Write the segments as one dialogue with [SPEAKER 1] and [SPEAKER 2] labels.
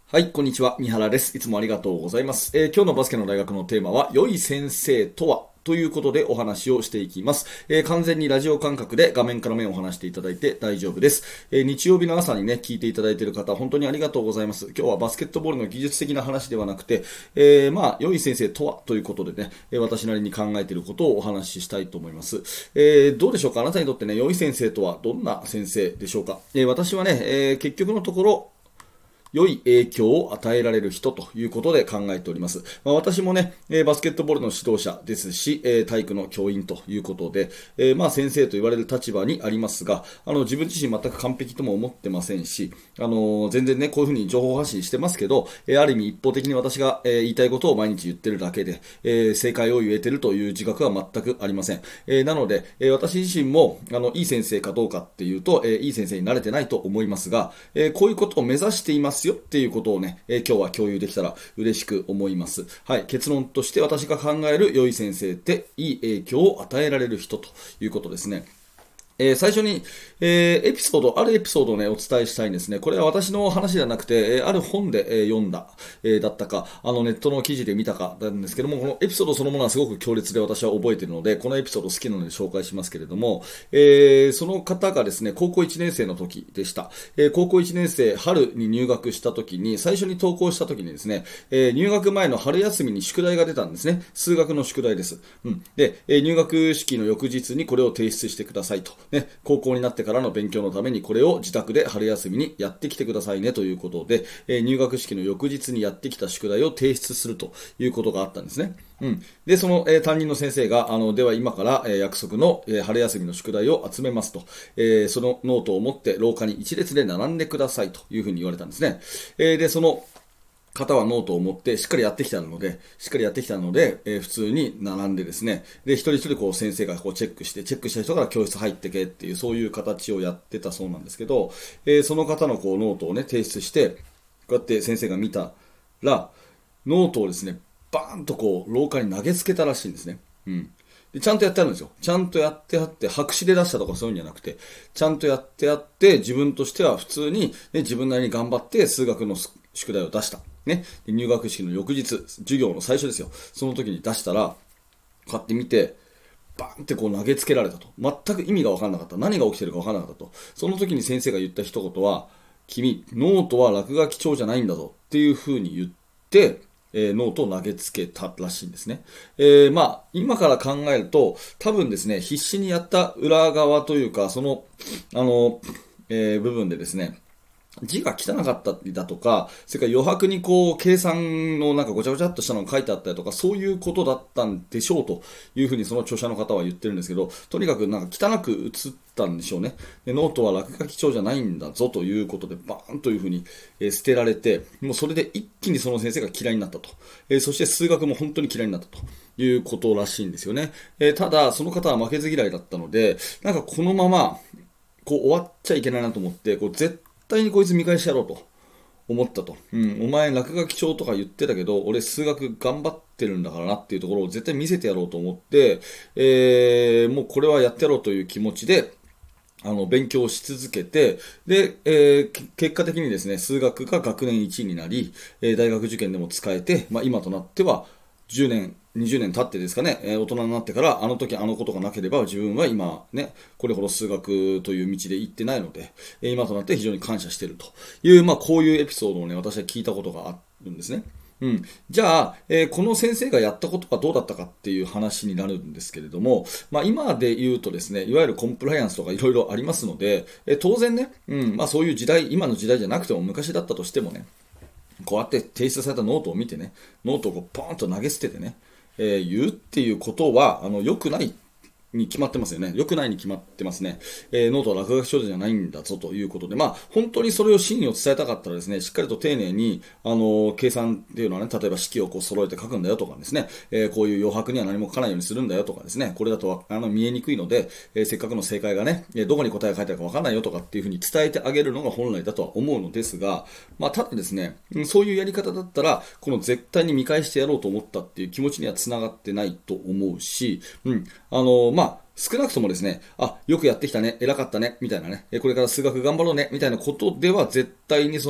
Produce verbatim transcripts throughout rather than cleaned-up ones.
[SPEAKER 1] はい、こんにちは。三原です。いつもありがとうございます。えー今日のバスケの大学のテーマは、良い先生とはということでお話をしていきます。えー完全にラジオ感覚で画面から目を離していただいて大丈夫です。えー日曜日の朝にね、聞いていただいている方、本当にありがとうございます。今日はバスケットボールの技術的な話ではなくて、えーまあ、良い先生とはということでね、えー私なりに考えていることをお話ししたいと思います。えーどうでしょうか、あなたにとってね、良い先生とはどんな先生でしょうか。えー私はね、えー結局のところ、良い影響を与えられる人ということで考えております。まあ、私もね、えーバスケットボールの指導者ですし、えー体育の教員ということで、えーまあ先生と言われる立場にありますが、あの自分自身全く完璧とも思ってませんし、あのー全然ね、こういうふうに情報発信してますけど、えーある意味一方的に私が、えー言いたいことを毎日言ってるだけで、えー正解を言えてるという自覚は全くありません。えーなので、えー私自身も、あの、いい先生かどうかっていうと、えーいい先生になれてないと思いますが、えーこういうことを目指していますよっていうことをね、えー今日は共有できたら嬉しく思います。はい、結論として私が考える良い先生っていい影響を与えられる人ということですね。えー最初に、えーエピソード、あるエピソードをね、お伝えしたいんですね。これは私の話ではなくて、えーある本で、えー読んだ、えーだったか、あのネットの記事で見たかなんですけども、このエピソードそのものはすごく強烈で私は覚えているので、このエピソード好きなので紹介しますけれども、えーその方がですね、高校いちねん生の時でした。えー高校いちねん生、春に入学した時に、最初に登校した時にですね、えー入学前の春休みに宿題が出たんですね。数学の宿題です。うん、で、えー入学式の翌日にこれを提出してくださいと。ね、高校になってからの勉強のためにこれを自宅で春休みにやってきてくださいねということで、えー入学式の翌日にやってきた宿題を提出するということがあったんですね。うん、で、その、えー担任の先生が、あの、では今から、えー約束の、えー春休みの宿題を集めますと、えーそのノートを持って廊下に一列で並んでくださいというふうに言われたんですね。えーで、その、方はノートを持ってしっかりやってきたので、しっかりやってきたので、えー普通に並んでですね、で、一人一人こう先生がこうチェックして、チェックした人から教室入ってけっていう、そういう形をやってたそうなんですけど、えーその方のこうノートをね、提出して、こうやって先生が見たら、ノートをですね、バーンとこう廊下に投げつけたらしいんですね。うん。でちゃんとやってあるんですよ。ちゃんとやってあって、白紙で出したとかそういうんじゃなくて、ちゃんとやってあって、自分としては普通に、ね、自分なりに頑張って数学の宿題を出した。ね。で入学式の翌日、授業の最初ですよ。その時に出したら、こうやって見て、バーンってこう投げつけられたと。全く意味が分からなかった。何が起きてるか分からなかったと。その時に先生が言った一言は、君、ノートは落書き帳じゃないんだぞっていう風に言って、えーノートを投げつけたらしいんですね。えーまあ、今から考えると、多分ですね、必死にやった裏側というか、その、あの、えー部分でですね、字が汚かったりだとか、それから余白にこう、計算のなんかごちゃごちゃっとしたのが書いてあったりとか、そういうことだったんでしょうというふうにその著者の方は言ってるんですけど、とにかくなんか汚く写ったんでしょうね。でノートは落書き帳じゃないんだぞということで、バーンというふうに、えー捨てられて、もうそれで一気にその先生が嫌いになったと。えーそして数学も本当に嫌いになったと。いうことらしいんですよね。えーただ、その方は負けず嫌いだったので、なんかこのまま、こう終わっちゃいけないなと思って、こう絶対にこいつ見返してやろうと思ったと。うん、お前落書き帳とか言ってたけど、俺数学頑張ってるんだからなっていうところを絶対見せてやろうと思って、えー、もうこれはやってやろうという気持ちで、あの、勉強し続けて、で、えーけ結果的にですね、数学が学年いちいになり、えー大学受験でも使えて、まあ今となっては、じゅうねん、にじゅうねん経ってですかね、えー大人になってから、あの時あのことがなければ自分は今ね、これほど数学という道で行ってないので、えー今となって非常に感謝しているという、まあこういうエピソードをね、私は聞いたことがあるんですね。うん、じゃあ、えーこの先生がやったことがどうだったかっていう話になるんですけれども、まあ、今で言うとですね、いわゆるコンプライアンスとかいろいろありますので、えー当然ね、うんまあ、そういう時代、今の時代じゃなくても昔だったとしてもね、こうやって提出されたノートを見てね、ノートをこうポーンと投げ捨ててね、えー言うっていうことは、あの、良くないに決まってますよね。良くないに決まってますね。えーノートは落書き書じゃないんだぞということで、まあ、本当にそれを真意を伝えたかったらですね、しっかりと丁寧に、あの、計算っていうのはね、例えば式をこう揃えて書くんだよとかですね、えーこういう余白には何も書かないようにするんだよとかですね、これだとあの見えにくいので、えーせっかくの正解がね、えーどこに答えが書いてあるかわからないよとかっていうふうに伝えてあげるのが本来だとは思うのですが、まあ、ただですね、うんそういうやり方だったら、この絶対に見返してやろうと思ったっていう気持ちにはつながってないと思うし、うん、あの、まあ、少なくともですね、あ、よくやってきたね、偉かったね、みたいなね、えこれから数学頑張ろうね、みたいなことでは絶対にその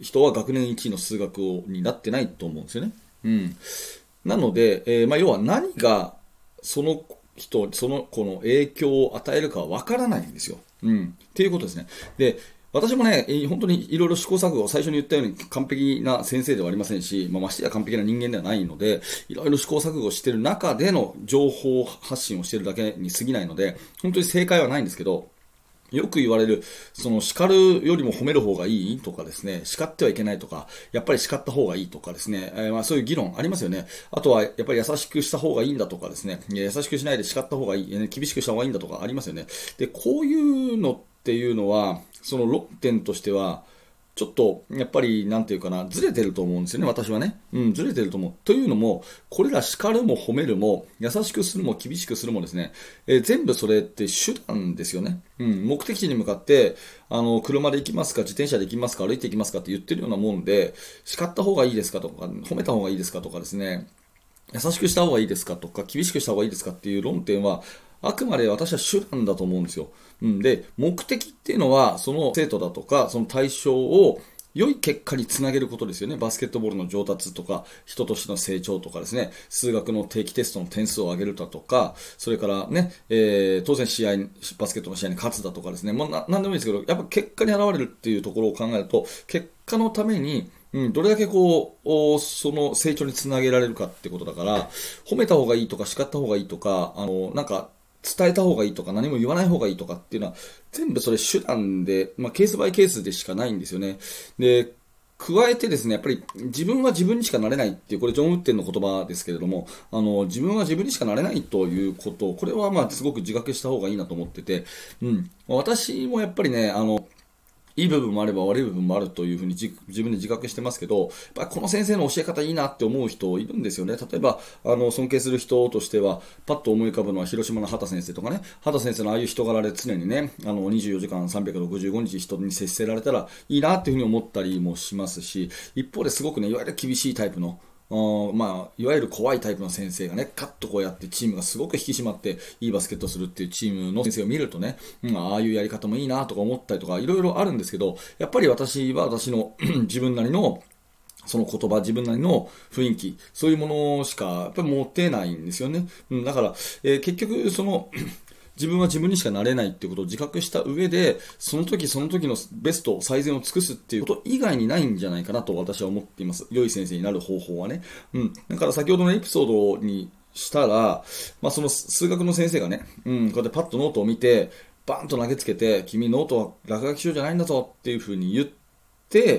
[SPEAKER 1] 人は学年いちいの数学になってないと思うんですよね。うん。なので、えーまあ、要は何がその人、その子の影響を与えるかはわからないんですよ。うん。っていうことですね。で、私もね、本当にいろいろ試行錯誤、最初に言ったように完璧な先生ではありませんし、まあ、ましてや完璧な人間ではないので、いろいろ試行錯誤している中での情報発信をしているだけに過ぎないので、本当に正解はないんですけど、よく言われる、その叱るよりも褒める方がいいとかですね、叱ってはいけないとか、やっぱり叱った方がいいとかですね、えー、まあそういう議論ありますよね。あとはやっぱり優しくした方がいいんだとかですね、優しくしないで叱った方がいい、厳しくした方がいいんだとかありますよね。で、こういうのっていうのは、その論点としては、ちょっと、やっぱり、なんていうかな、ずれてると思うんですよね、私はね。うん、ずれてると思う。というのも、これら叱るも褒めるも、優しくするも厳しくするもですね、えー全部それって手段ですよね。うん、目的地に向かって、あの、車で行きますか、自転車で行きますか、歩いて行きますかって言ってるようなもんで、叱った方がいいですかとか、褒めた方がいいですかとかですね、優しくした方がいいですかとか、厳しくした方がいいですかっていう論点は、あくまで私は手段だと思うんですよ。うん、で、目的っていうのは、その生徒だとか、その対象を良い結果につなげることですよね。バスケットボールの上達とか、人としての成長とかですね、数学の定期テストの点数を上げるだとか、それからね、えー当然試合、バスケットの試合に勝つだとかですね、もうななんでもいいですけど、やっぱ結果に現れるっていうところを考えると、結果のために、うん、どれだけこう、おその成長につなげられるかってことだから、褒めた方がいいとか、叱った方がいいとか、あの、なんか、伝えた方がいいとか、何も言わない方がいいとかっていうのは、全部それ手段で、まあ、ケースバイケースでしかないんですよね。で、加えてですね、やっぱり自分は自分にしかなれないっていう、これジョン・ウッテンの言葉ですけれども、あの、自分は自分にしかなれないということ、これはまあすごく自覚した方がいいなと思ってて、うん。私もやっぱりね、あの、いい部分もあれば悪い部分もあるというふうに自自分で自覚してますけど、やっぱこの先生の教え方いいなって思う人いるんですよね。例えば、あの、尊敬する人としては、パッと思い浮かぶのは広島の畑先生とかね、畑先生のああいう人柄で常にね、あの、にじゅうよじかんさんびゃくろくじゅうごにち人に接せられたらいいなっていうふうに思ったりもしますし、一方ですごくね、いわゆる厳しいタイプの、あーまあ、いわゆる怖いタイプの先生がね、カッとこうやってチームがすごく引き締まっていいバスケットをするっていうチームの先生を見るとね、うん、ああいうやり方もいいなとか思ったりとかいろいろあるんですけど、やっぱり私は私の自分なりのその言葉、自分なりの雰囲気、そういうものしかやっぱり持てないんですよね。うん、だから、えー結局その自分は自分にしかなれないっていうことを自覚した上で、その時その時のベスト、最善を尽くすっていうこと以外にないんじゃないかなと私は思っています。良い先生になる方法はね。うん。だから先ほどのエピソードにしたら、まあその数学の先生がね、うん、こうやってパッとノートを見て、バーンと投げつけて、君ノートは落書きしようじゃないんだぞっていうふうに言って、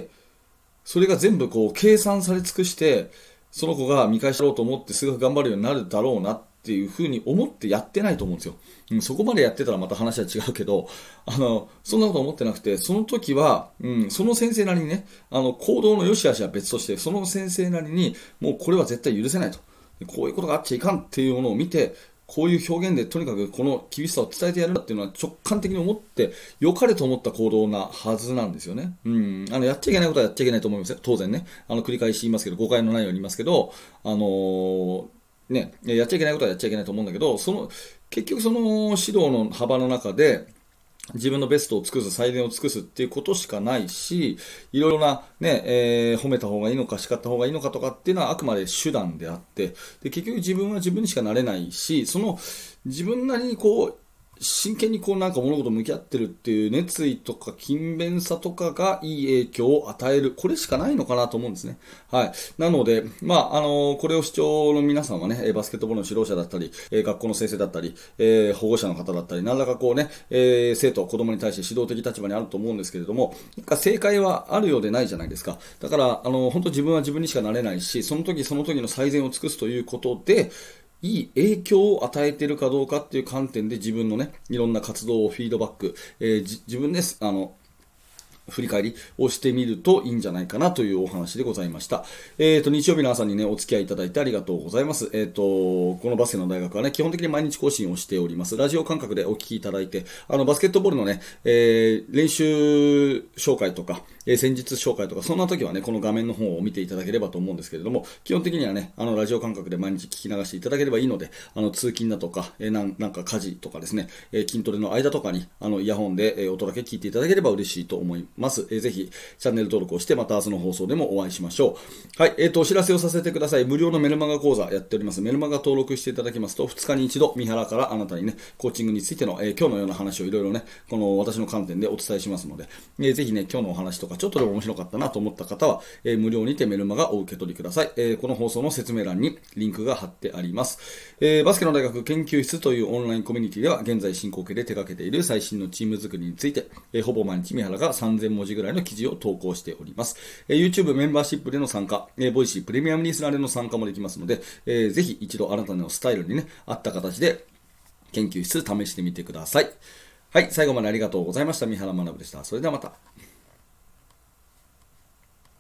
[SPEAKER 1] それが全部こう計算され尽くして、その子が見返しろうと思って数学頑張るようになるだろうなっていうふうに思ってやってないと思うんですよ。うん、そこまでやってたらまた話は違うけど、あの、そんなこと思ってなくて、その時は、うん、その先生なりにね、あの、行動の良し悪しは別として、その先生なりに、もうこれは絶対許せないと。こういうことがあっちゃいかんっていうものを見て、こういう表現でとにかくこの厳しさを伝えてやるんだっていうのは直感的に思って良かれと思った行動なはずなんですよね。うん。あの、やっちゃいけないことはやっちゃいけないと思いますよ。当然ね。あの、繰り返し言いますけど、誤解のないように言いますけど、あのーね、やっちゃいけないことはやっちゃいけないと思うんだけど、その、結局その指導の幅の中で、自分のベストを尽くす、最善を尽くすっていうことしかないし、いろいろなね、えー褒めた方がいいのか、叱った方がいいのかとかっていうのはあくまで手段であって、で、結局自分は自分にしかなれないし、その自分なりにこう、真剣にこうなんか物事向き合ってるっていう熱意とか勤勉さとかがいい影響を与える。これしかないのかなと思うんですね。はい。なので、まあ、あのこれを視聴の皆さんはね、バスケットボールの指導者だったり、学校の先生だったり、えー保護者の方だったり、何らかこうね、えー生徒、子供に対して指導的立場にあると思うんですけれども、なんか正解はあるようでないじゃないですか。だから、あの、本当自分は自分にしかなれないし、その時その時の最善を尽くすということで、いい影響を与えているかどうかっていう観点で自分のね、いろんな活動をフィードバック、えーじ自分です、あの、振り返りをしてみるといいんじゃないかなというお話でございました。えっ、と、日曜日の朝にね、お付き合いいただいてありがとうございます。えっ、と、このバスケの大学はね、基本的に毎日更新をしております。ラジオ感覚でお聞きいただいて、あの、バスケットボールのね、えー練習紹介とか、えー戦術紹介とか、そんな時はね、この画面の方を見ていただければと思うんですけれども、基本的にはね、あの、ラジオ感覚で毎日聞き流していただければいいので、あの、通勤だとか、えーなんなんか家事とかですね、えー筋トレの間とかに、あの、イヤホンで、えー音だけ聞いていただければ嬉しいと思います。えー、ぜひチャンネル登録をしてまた明日の放送でもお会いしましょう。はい、えーと、お知らせをさせてください。無料のメルマガ講座やっております。メルマガ登録していただきますと、ふつかに一度、三原からあなたにね、コーチングについての、えー、今日のような話をいろいろね、この私の観点でお伝えしますので、えー、ぜひね、今日のお話とかちょっとでも面白かったなと思った方は、えー、無料にてメルマガをお受け取りください。えー、この放送の説明欄にリンクが貼ってあります。えー、バスケの大学研究室というオンラインコミュニティでは、現在進行形で手掛けている最新のチーム作りについて、えー、ほぼ毎日三原がさんぜんもじぐらいの記事を投稿しております。えー、YouTube メンバーシップでの参加、えー、ボイシープレミアムリスナーでの参加もできますので、えー、ぜひ一度あなたのスタイルにね、合った形で研究室試してみてください。はい、最後までありがとうございました。三原学でした。それではまた。